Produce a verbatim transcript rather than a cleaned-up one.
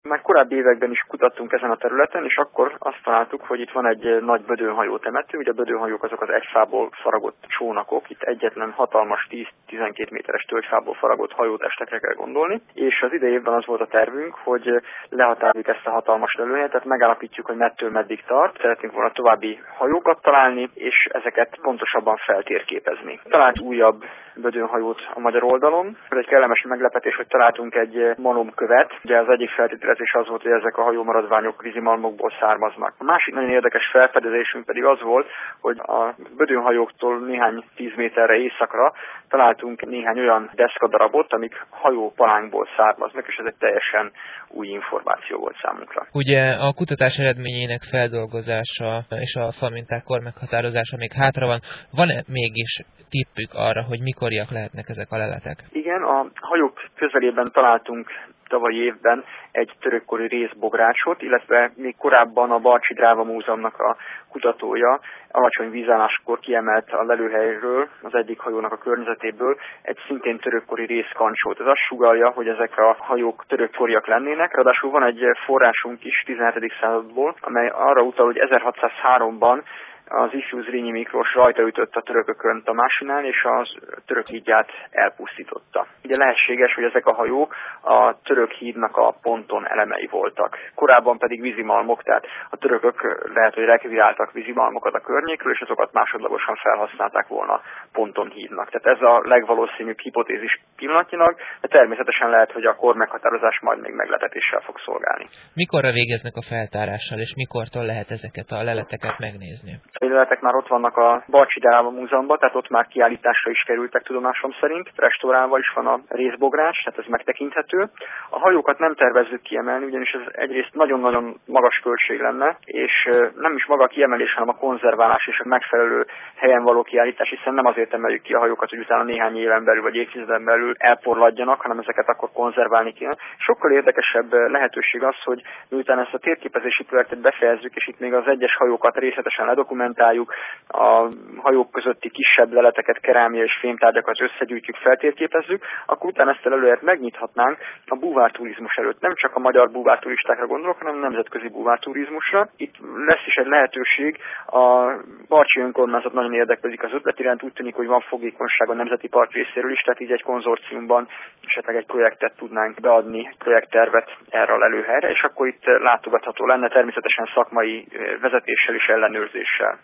Már korábbi években is kutattunk ezen a területen, és akkor azt találtuk, hogy itt van egy nagy bödönhajó temető. Ugye a bödönhajók azok az egy fából faragott csónakok, itt egyetlen hatalmas tíz-tizenkét méteres tölgyfából faragott hajótestekre kell gondolni, és az idei évben az volt a tervünk, hogy lehatároljuk ezt a hatalmas lelőhelyet, tehát megállapítjuk, hogy mettől meddig tart. Szeretnénk volna további hajókat találni, és ezeket pontosabban feltérképezni. Talált újabb bödönhajót a magyar oldalon. Ez egy kellemes meglepetés, hogy találtunk egy malomkövet. Ugye az egyik feltételezés az volt, hogy ezek a hajómaradványok vízimalmokból származnak. A másik nagyon érdekes felfedezésünk pedig az volt, hogy a bödönhajóktól néhány tíz méterre északra találtunk néhány olyan deszkadarabot, amik hajópalánkból származnak, és ez egy teljesen új információ volt számunkra. Ugye a kutatás eredményének feldolgozása és a falminták kormeghatározása még hátra van. Van-e mégis tippük arra, hogy mikoriak lehetnek ezek a leletek? Igen, a hajók közelében találtunk tavalyi évben egy törökkori részbográcsot, illetve még korábban a Barcsi Dráva Múzeumnak a kutatója alacsony vízálláskor kiemelt a lelőhelyről, az egyik hajónak a környezetéből egy szintén törökkori részkancsót. Ez azt sugallja, hogy ezek a hajók törökkoriak lennének, ráadásul van egy forrásunk is tizenhetedik századból, amely arra utal, hogy ezerhatszázháromban az ifjú Zrínyi Miklós rajta ütött a törökökön Tamásinál, és az török hídját elpusztította. Ugye lehetséges, hogy ezek a hajók a török hídnak a ponton elemei voltak. Korábban pedig vízimalmok, tehát a törökök lehet, hogy rekviráltak vízimalmokat a környékről, és azokat másodlagosan felhasználták volna ponton hídnak. Tehát ez a legvalószínűbb hipotézis pillanatnyilag, de természetesen lehet, hogy a kormeghatározás majd még meglepetéssel fog szolgálni. Mikorra végeznek a feltárással, és mikortól lehet ezeket a leleteket megnézni? A leletek már ott vannak a Barcsi Dráva Múzeumban, tehát ott már kiállításra is kerültek tudomásom szerint. Restaurálva is van a részbogrács, tehát ez megtekinthető. A hajókat nem tervezzük kiemelni, ugyanis ez egyrészt nagyon-nagyon magas költség lenne, és nem is maga a kiemelés, hanem a konzerválás és a megfelelő helyen való kiállítás, hiszen nem azért emeljük ki a hajókat, hogy utána néhány éven belül vagy évtizeden belül elporladjanak, hanem ezeket akkor konzerválni kéne. Sokkal érdekesebb lehetőség az, hogy miután ezt a térképezési projektet befejezzük, és itt még az egyes hajókat részletesen ledokumentáljuk, a hajók közötti kisebb leleteket, kerámia és fémtárgyakat összegyűjtjük, feltérképezzük, akkor utána ezt a lelőhelyet megnyithatnánk a búvárturizmus előtt. Nem csak a magyar búvárturistákra gondolok, hanem a nemzetközi búvárturizmusra. Itt lesz is egy lehetőség, a Barcsi önkormányzat nagyon érdeklődik az ötlet iránt, úgy tűnik, hogy van fogékonyság a Nemzeti Park részéről is, tehát így egy konzorciumban esetleg egy projektet tudnánk beadni, projekttervet erre a lelőhelyre, és akkor itt látogatható lenne természetesen szakmai vezetéssel és ellenőrzéssel.